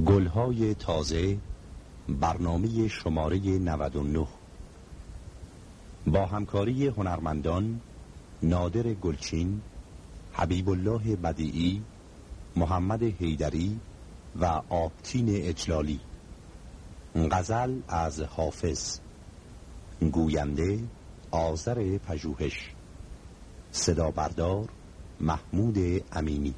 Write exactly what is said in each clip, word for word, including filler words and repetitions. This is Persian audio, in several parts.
گلهای تازه، برنامه شماره نود و نه با همکاری هنرمندان نادر گلچین، حبیب الله بدیعی، محمد حیدری و آبتین اجلالی. غزل از حافظ، گوینده آذر پژوهش، صدا بردار محمود امینی.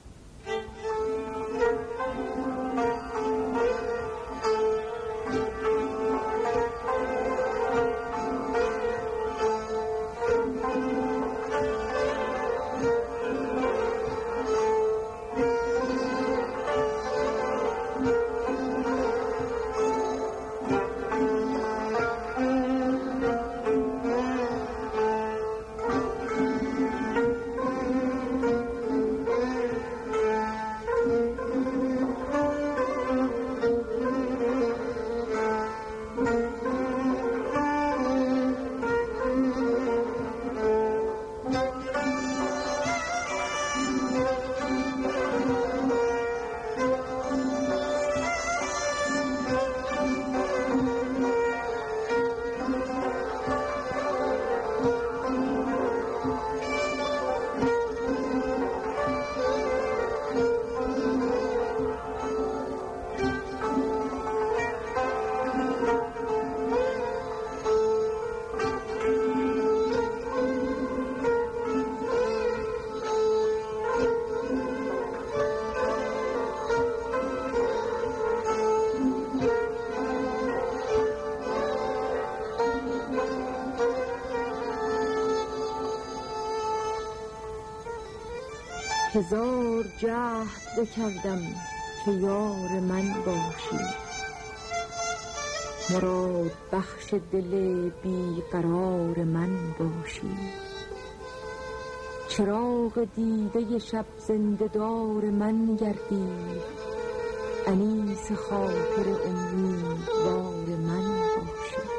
هزار جهد بکردم که یار من باشی، مراد بخش دل بیقرار من باشی. چراغ دیده شب زنده دار من گردی، انیس خاطر امیدوار من باشی.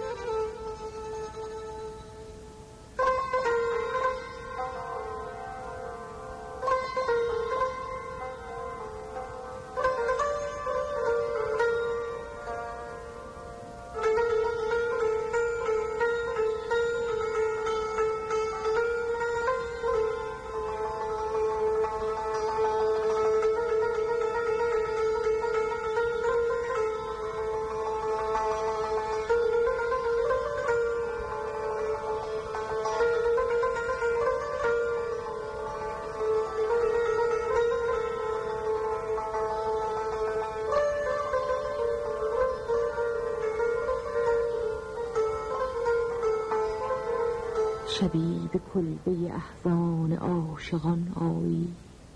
شبی به کلبه احزان عاشقان آیی،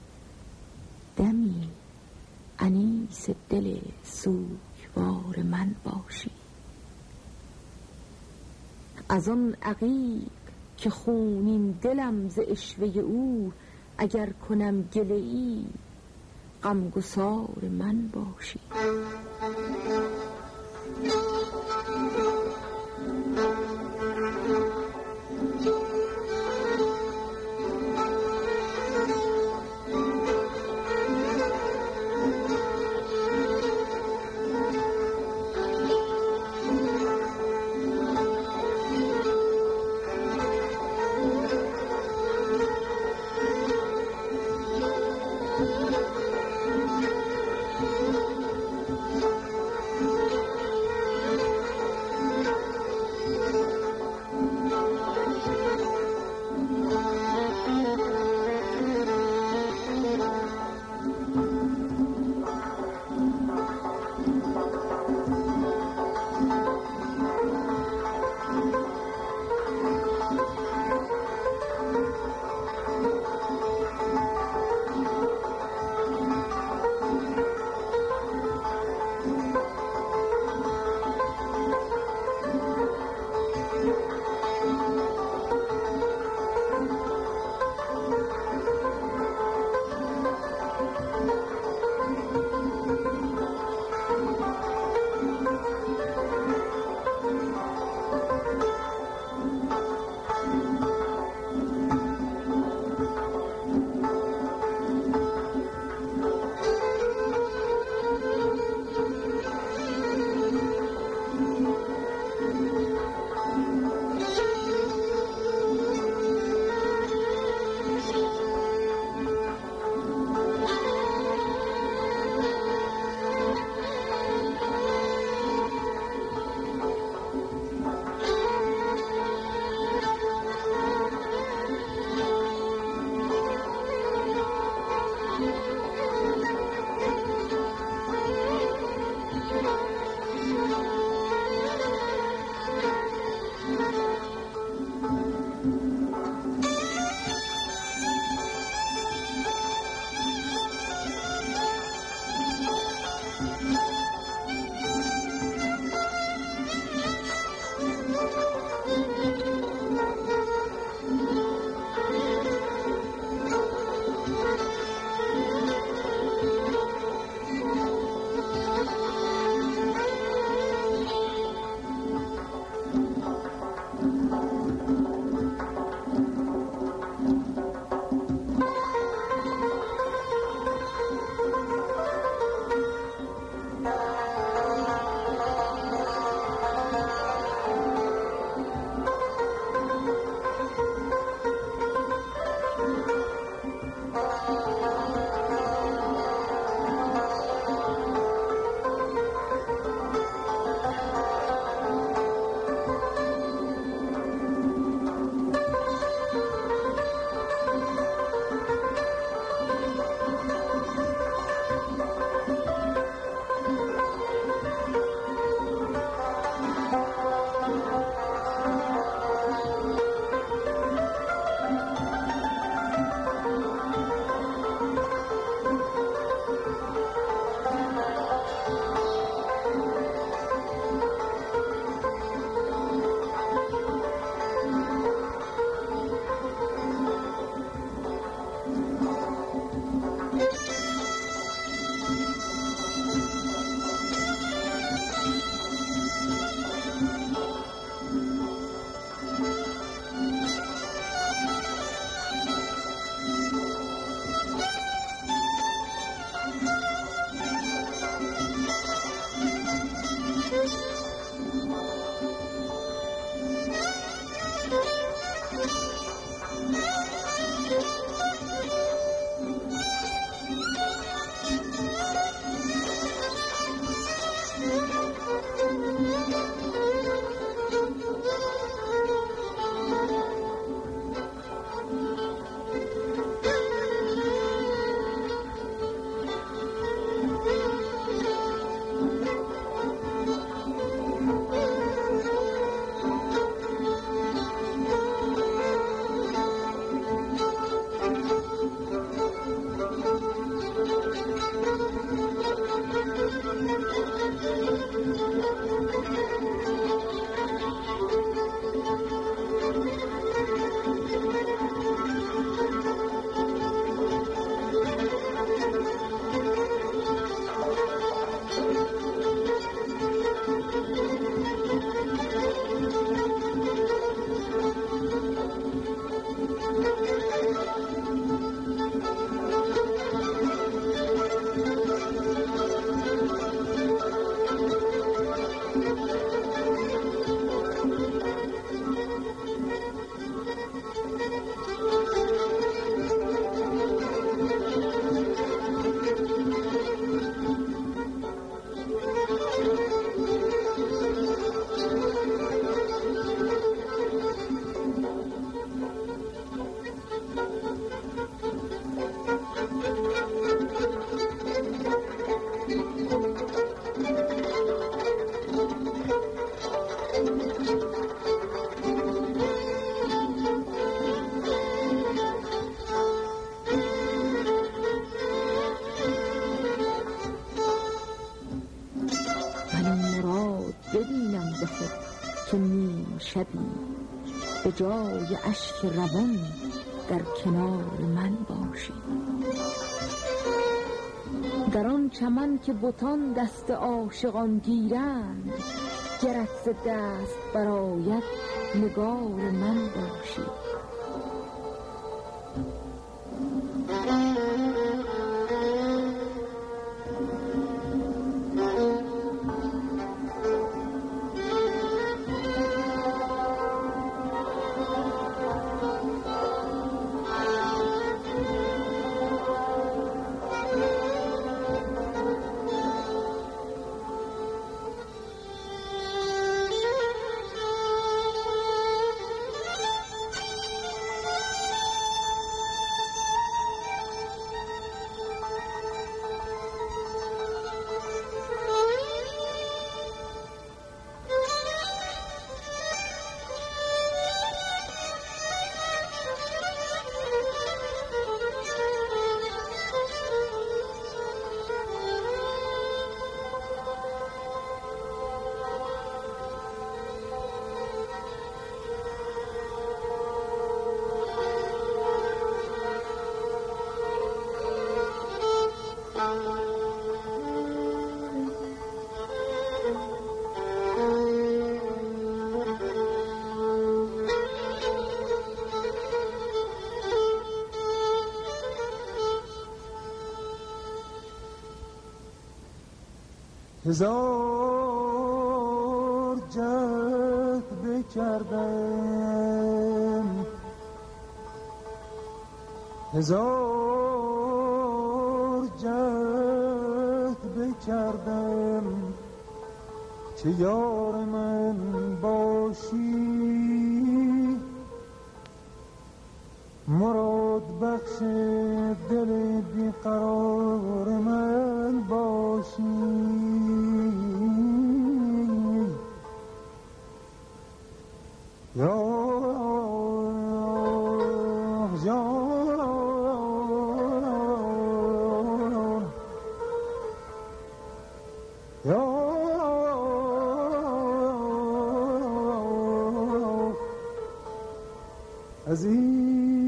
دمی انیس دل سوگوار من باشی. از آن عقیق که خونین دلم ز عشوه او، اگر کنم گله ای غمگسار من باشی. به جای اشک روان در کنار من باشی. در آن چمن که بتان دست عاشقان گیرند، گرت ز دست برآید نگار من باشی. هزار جهد بکردم، هزار جهد بکردم که یار من باشی، مراد بخش دل بیقرار من باشی. یا یا یا عزیز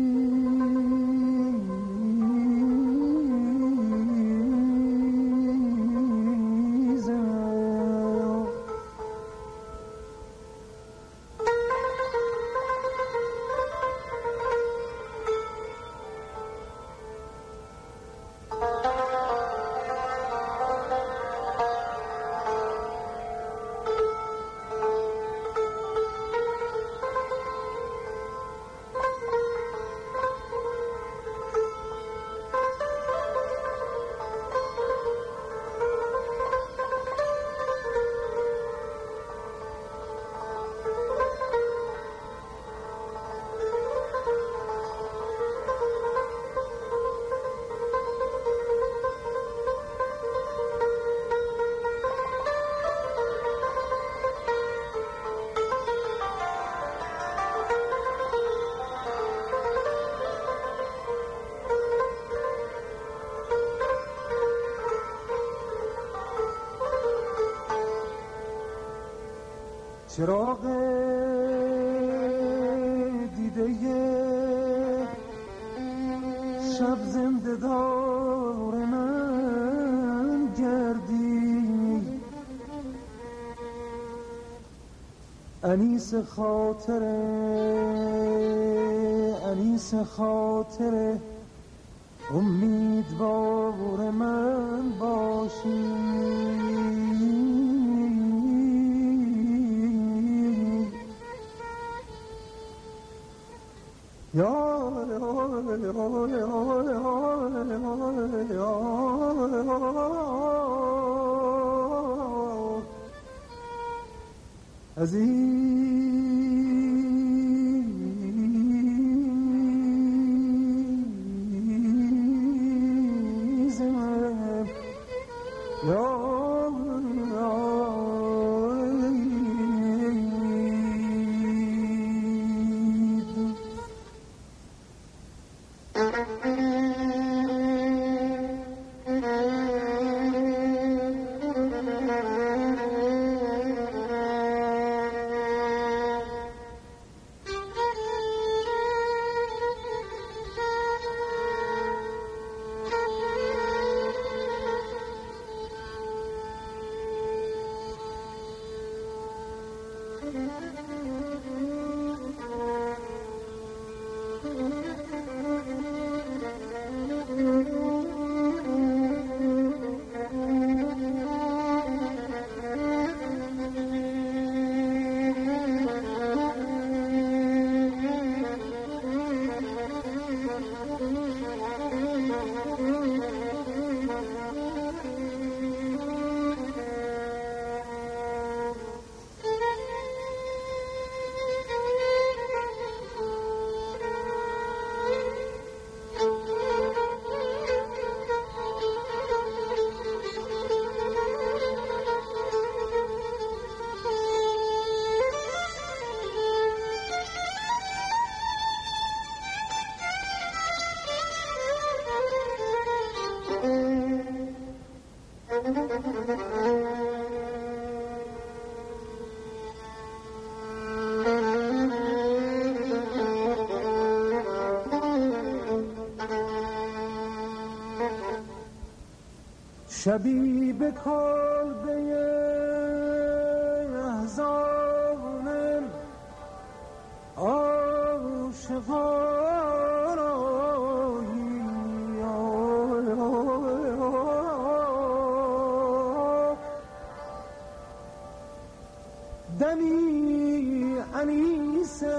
چراغ دیده شب زنده دار من گردی، انیس خاطر انیس خاطر امیدوار من باشی. یا عزیز من، یا شبی به کلبه احزان عاشقان آیی دمی انیسه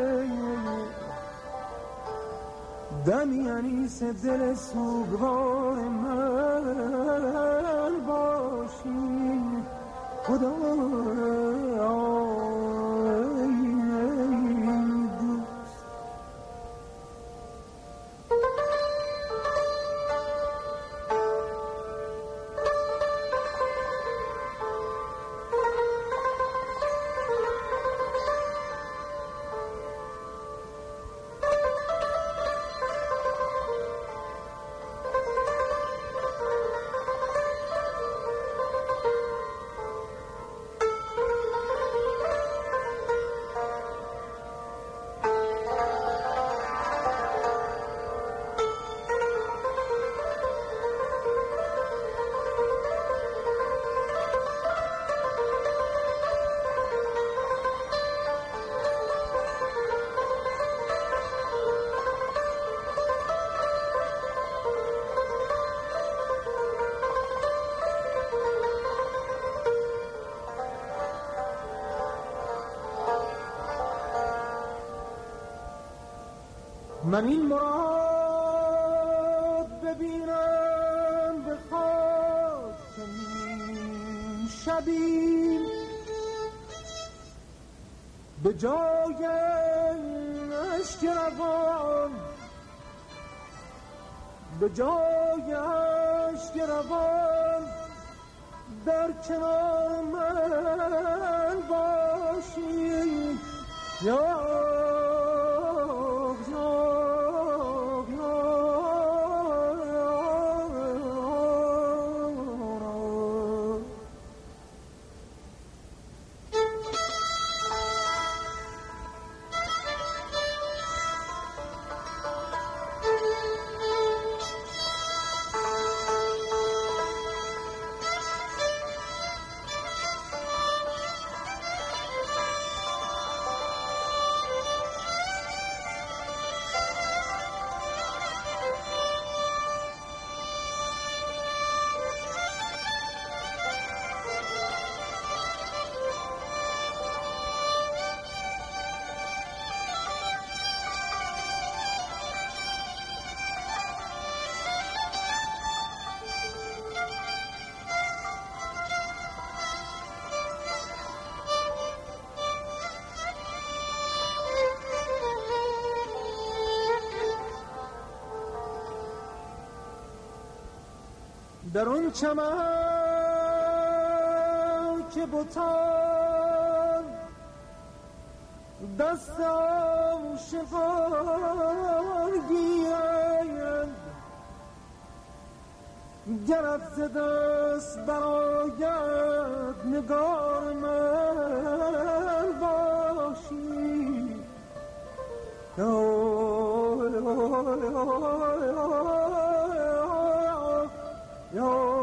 دمی انیس دل سوگوار من باشی خدایا من این مراد ببینم به خاک چنین شبی به جای اشک روان به جای اشک روان در کنار من باشی یا در اون چمن که بوتان دست عاشقان گیرند گرت ز دست برآید نگار من باشی یا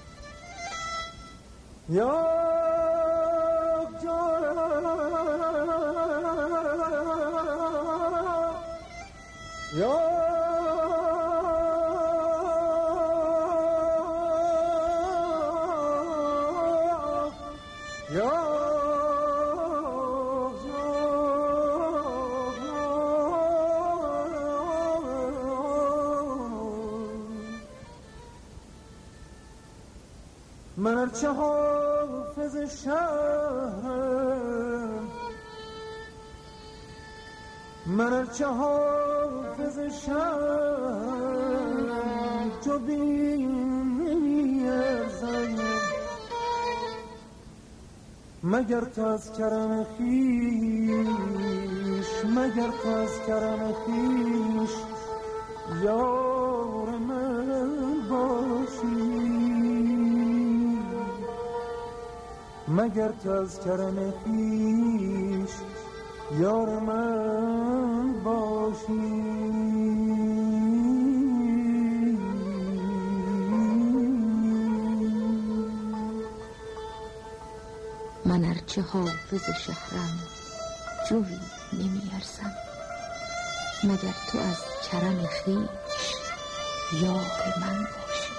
یا یا یا من ارچه حافظ شهرم من ارچه حافظ شهرم تو بینی ارزم مگر تو از کرم خیش مگر تو از کرم خیش یار من باشی مگر تو از کرم خیش یار من باشی من ارچه حافظ شهرم جوی نمی ارزم مگر تو از کرم خویش یار من باشی.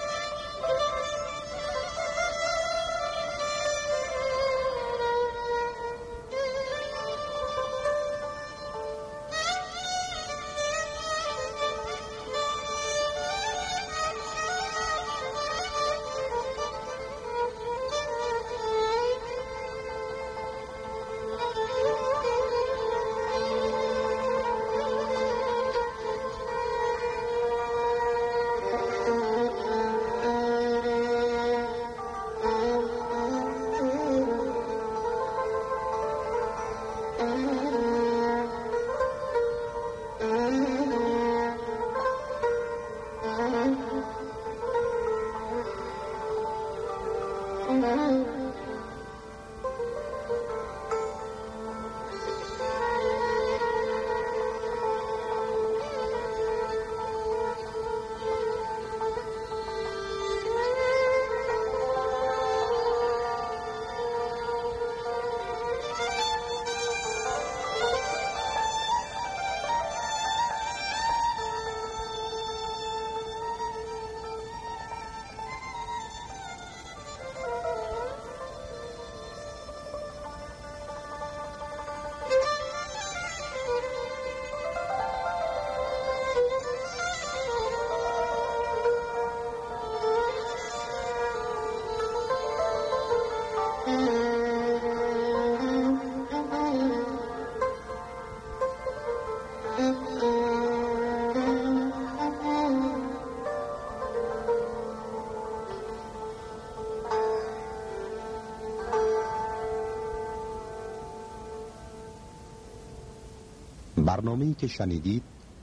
برنامه‌ای که شنیدید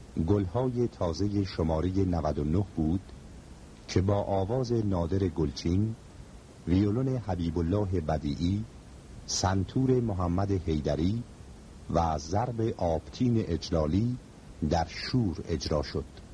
گلهای تازه شماره نود و نه بود که با آواز نادر گلچین، ویولون حبیب الله بدیعی، سنتور محمد حیدری و ضرب آبتین اجلالی در شور اجرا شد.